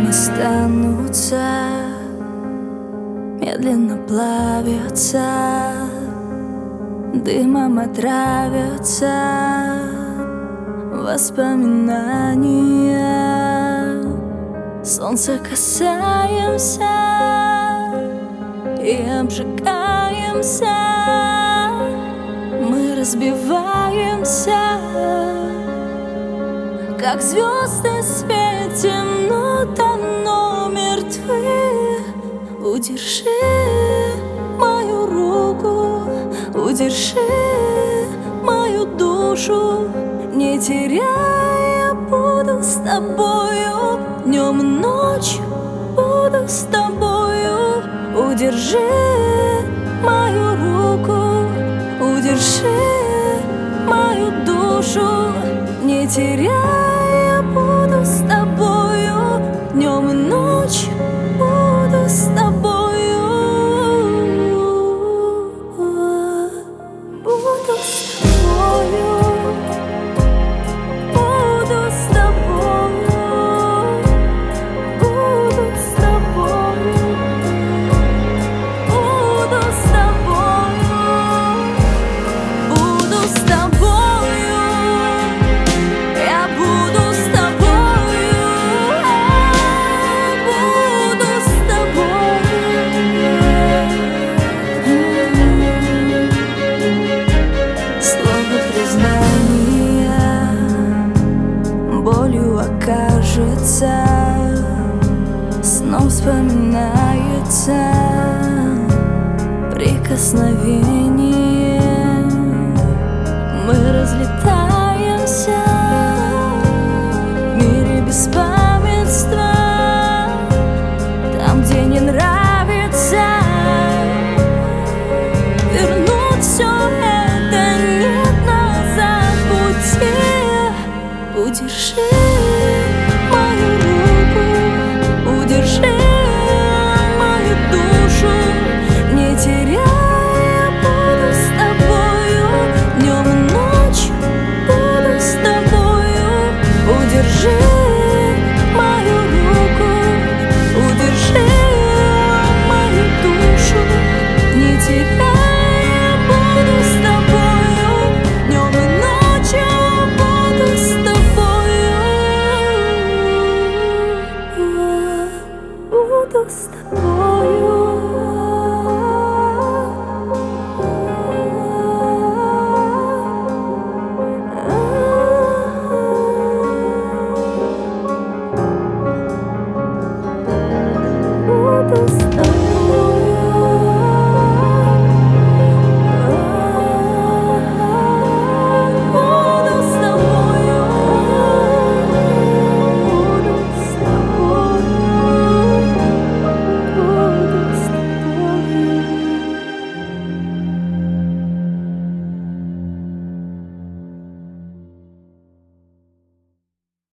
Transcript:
останутся, медленно плавятся, дымом отравятся воспоминания. Солнца касаемся и обжигаемся, мы разбиваемся, как звезды светим, но давно мертвы. Удержи мою руку, удержи мою душу, не теряй, я буду с тобою, днем и ночью буду с тобою. Удержи мою руку, удержи мою душу, не теряй, я буду с тобою, днем и ночью буду с тобою. Буду с тобою, буду с тобою, буду с тобою, буду с тобою, буду с тобою. Я буду с тобою, буду с тобою. Слово признания болью окажется, снова вспоминается прикосновение. Мы разлетаемся